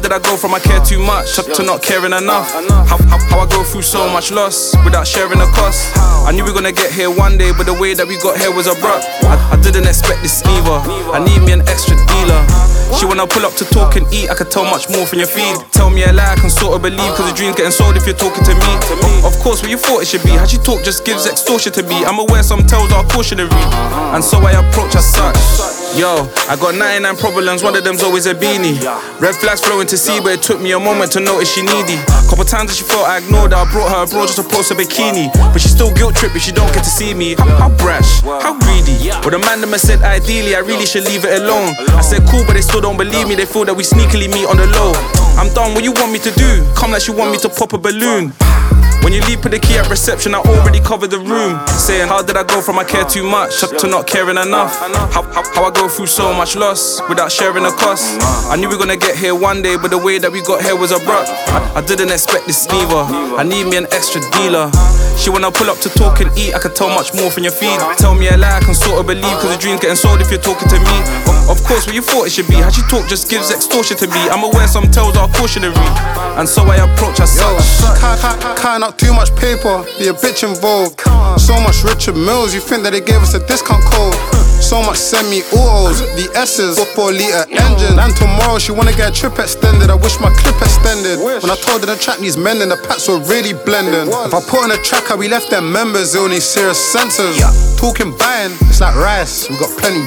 did I go from I care too much to not caring enough? How I go through so much loss without sharing the cost? I knew we were gonna get here one day, but the way that we got here was abrupt. I didn't expect this neither. I need me an extra dealer. She wanna pull up to talk and eat, I could tell much more from your feed. Tell me a lie, I can sort of believe, cause the dream's getting sold if you're talking to me. Of course, what you thought it should be. How she talk just gives extortion to me. I'm aware some tales are cautionary, and so I approach as such. Yo, I got 99 problems, one of them's always a beanie. Red flags flowing to see, but it took me a moment to notice she needy. Couple times that she felt I ignored her, I brought her abroad just to post a bikini. But she still guilt trip if she don't get to see me. How brash, how greedy. But the man them said ideally I really should leave it alone. I said cool, but they still don't believe me. They feel that we sneakily meet on the low. I'm done, what you want me to do? Come like she want me to pop a balloon. When you leave, put the key at reception, I already covered the room. Saying, how did I go from I care too much to not caring enough? How I go through so much loss without sharing the cost? I knew we were gonna get here one day, but the way that we got here was abrupt. I didn't expect this neither. I need me an extra dealer. She wanna pull up to talk and eat, I could tell much more from your feed. Tell me a lie, I can sort of believe, cause the dream's getting sold if you're talking to me. Of course, what you thought it should be. How she talk just gives extortion to me. I'm aware some tales are cautionary, and so I approach as such. Counting up too much paper, be a bitch involved. So much Richard Mills, you think that they gave us a discount code? So much semi-autos, the S's, 4 litre engine. And tomorrow she wanna get a trip extended. I wish my clip extended. When I told her the track needs mending, the packs were really blending. If I put on a track how we left them members, they'll need serious sensors. Talking buying, it's like rice, we got plenty.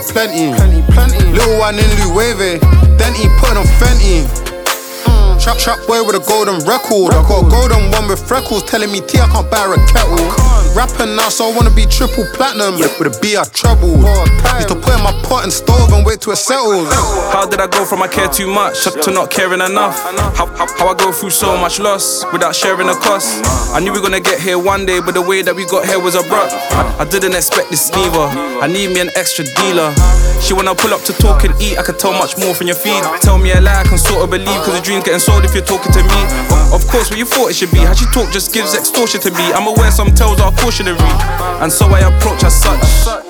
Little one in Louis, then he put on Fenty. Trap boy with a golden record. I got a golden one with freckles telling me T I can't buy a kettle. Rapping now, so I wanna be triple platinum. With a B I treble. Used to put in my pot and stove and wait till it settles. How did I go from I care too much to not caring enough? How I go through so much loss without sharing the cost? I knew we were gonna get here one day, but the way that we got here was abrupt. I didn't expect this neither. I need me an extra dealer. She wanna pull up to talk and eat, I could tell much more from your feed. Tell me a lie, I can sort of believe, cause the dream's getting sold if you're talking to me. Of course, what you thought it should be. How she talk just gives extortion to me. I'm aware some tales are cautionary, and so I approach as such.